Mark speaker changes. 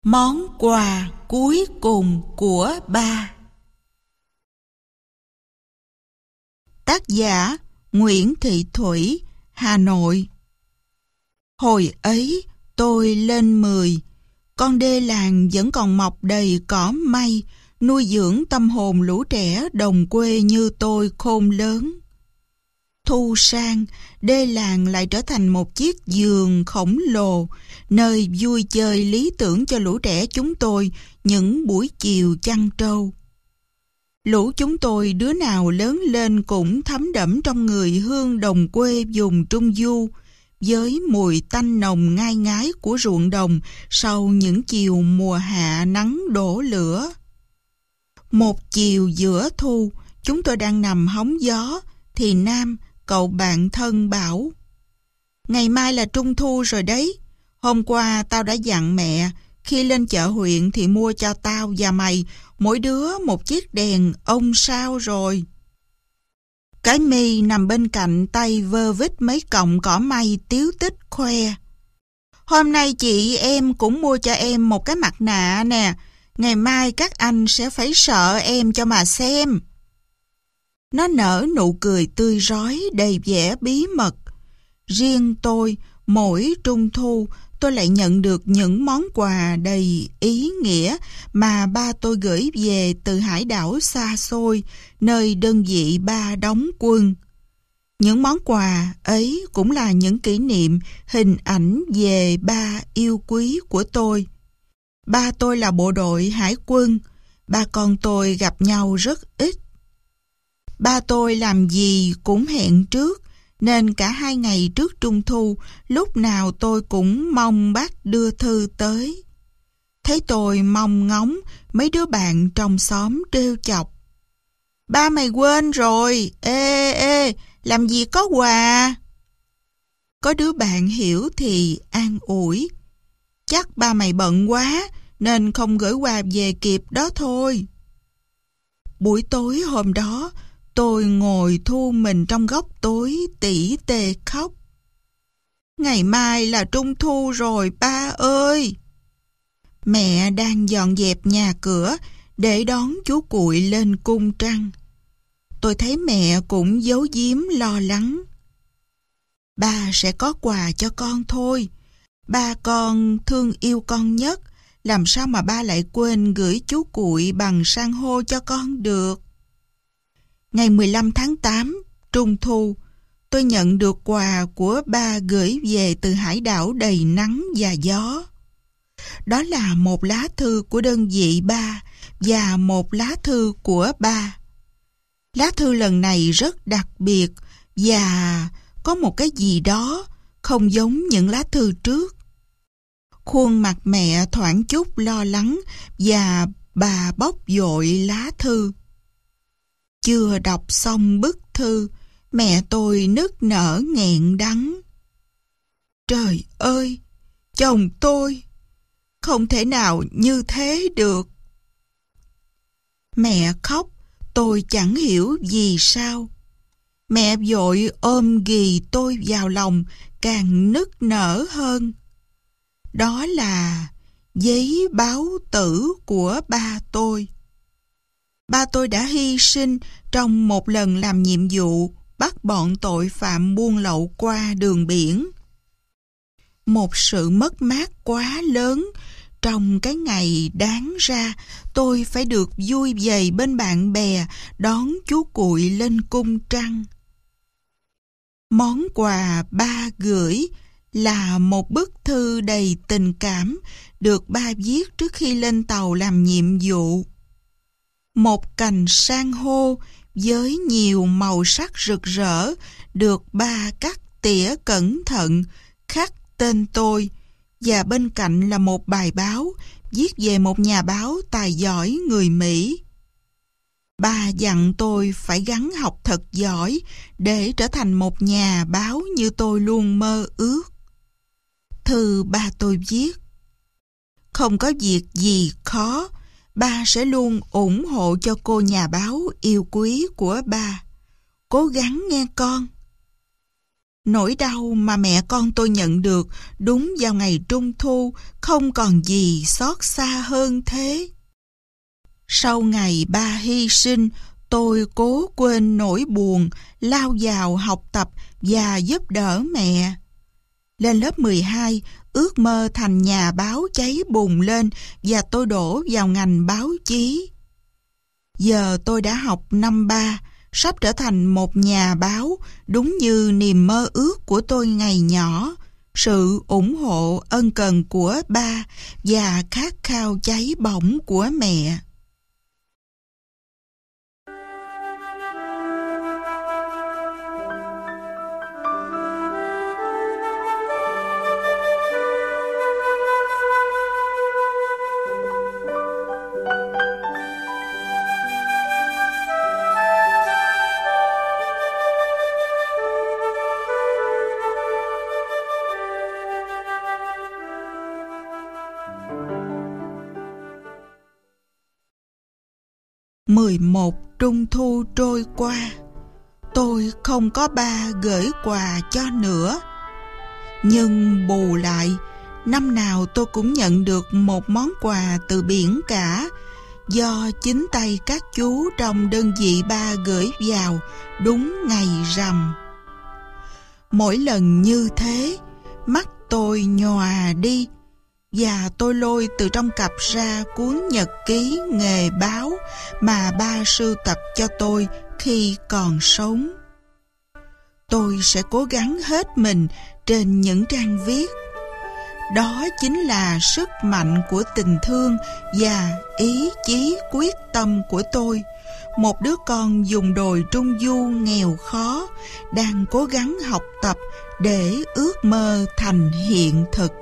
Speaker 1: Món quà cuối cùng của ba. Tác giả Nguyễn Thị Thủy, Hà Nội. Hồi ấy tôi lên 10, con đê làng vẫn còn mọc đầy cỏ may, nuôi dưỡng tâm hồn lũ trẻ đồng quê như tôi khôn lớn. Thu sang, đê làng lại trở thành một chiếc giường khổng lồ, nơi vui chơi lý tưởng cho lũ trẻ chúng tôi những buổi chiều chăn trâu. Lũ chúng tôi đứa nào lớn lên cũng thấm đẫm trong người hương đồng quê vùng Trung Du, với mùi tanh nồng ngai ngái của ruộng đồng sau những chiều mùa hạ nắng đổ lửa. Một chiều giữa thu, chúng tôi đang nằm hóng gió, thì Nam, cậu bạn thân bảo: "Ngày mai là Trung Thu rồi đấy. Hôm qua tao đã dặn mẹ, khi lên chợ huyện thì mua cho tao và mày mỗi đứa một chiếc đèn ông sao rồi." Cái My nằm bên cạnh tay vơ vít mấy cọng cỏ may tíu tích khoe: "Hôm nay chị em cũng mua cho em một cái mặt nạ nè. Ngày mai các anh sẽ phải sợ em cho mà xem." Nó nở nụ cười tươi rói đầy vẻ bí mật. Riêng tôi, mỗi Trung Thu, tôi lại nhận được những món quà đầy ý nghĩa mà ba tôi gửi về từ hải đảo xa xôi, nơi đơn vị ba đóng quân. Những món quà ấy cũng là những kỷ niệm, hình ảnh về ba yêu quý của tôi. Ba tôi là bộ đội hải quân, ba con tôi gặp nhau rất ít. Ba tôi làm gì cũng hẹn trước, nên cả 2 ngày trước Trung Thu, lúc nào tôi cũng mong bác đưa thư tới. Thấy tôi mong ngóng, mấy đứa bạn trong xóm trêu chọc: "Ba mày quên rồi, ê, làm gì có quà." Có đứa bạn hiểu thì an ủi: "Chắc ba mày bận quá, nên không gửi quà về kịp đó thôi." Buổi tối hôm đó, tôi ngồi thu mình trong góc tối tỉ tê khóc. "Ngày mai là Trung Thu rồi ba ơi." Mẹ đang dọn dẹp nhà cửa để đón chú Cuội lên cung trăng. Tôi thấy mẹ cũng giấu giếm lo lắng. "Ba sẽ có quà cho con thôi. Ba con thương yêu con nhất, làm sao mà ba lại quên gửi chú Cuội bằng san hô cho con được." Ngày 15 tháng 8, Trung Thu, tôi nhận được quà của ba gửi về từ hải đảo đầy nắng và gió. Đó là một lá thư của đơn vị ba và một lá thư của ba. Lá thư lần này rất đặc biệt và có một cái gì đó không giống những lá thư trước. Khuôn mặt mẹ thoảng chút lo lắng và bà bóc vội lá thư. Chưa đọc xong bức thư, mẹ tôi nức nở nghẹn đắng: "Trời ơi, chồng tôi, không thể nào như thế được." Mẹ khóc, tôi chẳng hiểu vì sao. Mẹ vội ôm ghì tôi vào lòng, càng nức nở hơn. Đó là giấy báo tử của ba tôi. Ba tôi đã hy sinh trong một lần làm nhiệm vụ bắt bọn tội phạm buôn lậu qua đường biển. Một sự mất mát quá lớn trong cái ngày đáng ra tôi phải được vui vầy bên bạn bè đón chú Cuội lên cung trăng. Món quà ba gửi là một bức thư đầy tình cảm được ba viết trước khi lên tàu làm nhiệm vụ. Một cành san hô với nhiều màu sắc rực rỡ được ba cắt tỉa cẩn thận, khắc tên tôi, và bên cạnh là một bài báo viết về một nhà báo tài giỏi người Mỹ. Ba dặn tôi phải gắng học thật giỏi để trở thành một nhà báo như tôi luôn mơ ước. Thư ba tôi viết: "Không có việc gì khó, ba sẽ luôn ủng hộ cho cô nhà báo yêu quý của ba. Cố gắng nghe con." Nỗi đau mà mẹ con tôi nhận được đúng vào ngày Trung Thu không còn gì xót xa hơn thế. Sau ngày ba hy sinh, tôi cố quên nỗi buồn, lao vào học tập và giúp đỡ mẹ. Lên lớp 12, ước mơ thành nhà báo cháy bùng lên và tôi đổ vào ngành báo chí. Giờ tôi đã học năm 3, sắp trở thành một nhà báo, đúng như niềm mơ ước của tôi ngày nhỏ, sự ủng hộ ân cần của ba và khát khao cháy bỏng của mẹ. Một Trung thu trôi qua, tôi không có ba gửi quà cho nữa. Nhưng bù lại, năm nào tôi cũng nhận được một món quà từ biển cả, do chính tay các chú trong đơn vị ba gửi vào đúng ngày rằm. Mỗi lần như thế, mắt tôi nhòa đi, và tôi lôi từ trong cặp ra cuốn nhật ký nghề báo mà ba sưu tập cho tôi khi còn sống. Tôi sẽ cố gắng hết mình trên những trang viết. Đó chính là sức mạnh của tình thương và ý chí quyết tâm của tôi, một đứa con vùng đồi Trung Du nghèo khó, đang cố gắng học tập để ước mơ thành hiện thực.